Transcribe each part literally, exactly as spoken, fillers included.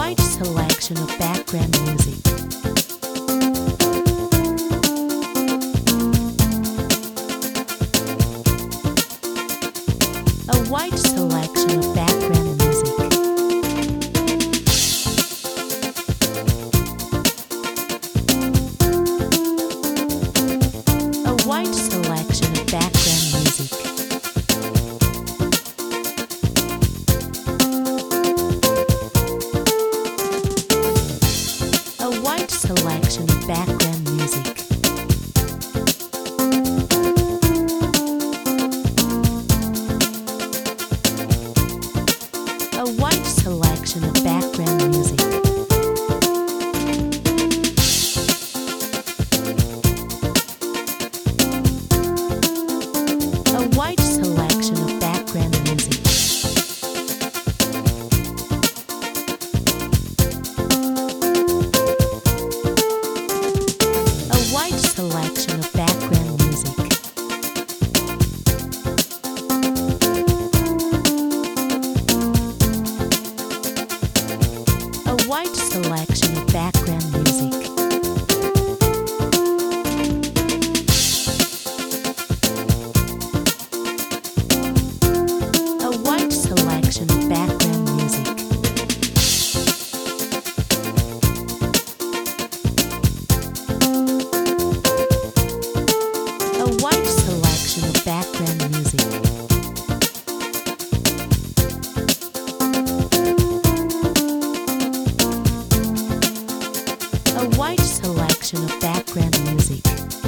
wide selection of background music. A wide selection of background music. A wide selection of background music. A wide selection of background music. A wide selection of background music. A wide selection of background music. A wide selection of background music. A wide selection of background music. A wide selection of background music. A wide selection of background music. A wide selection of background music.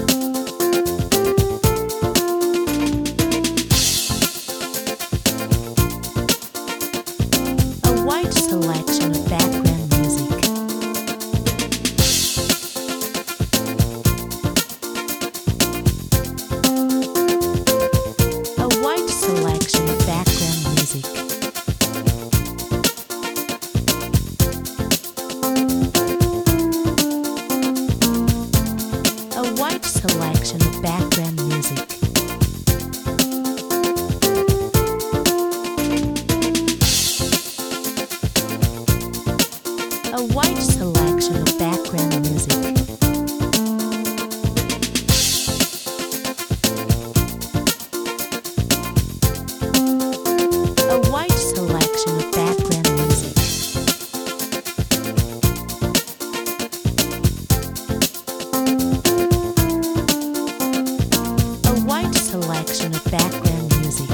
A wide selection of background music. A wide selection of background music. A wide selection of background music. A wide selection of background music. A wide selection of background music. A wide selection of background music.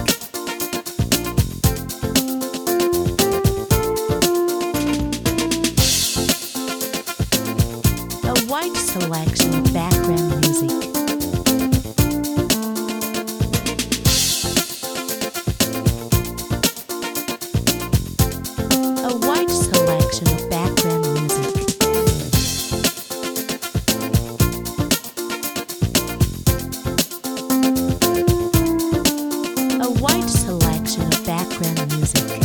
A wide selection of background music. A wide selection of background music. A wide selection of background music.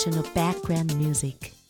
selection of background music.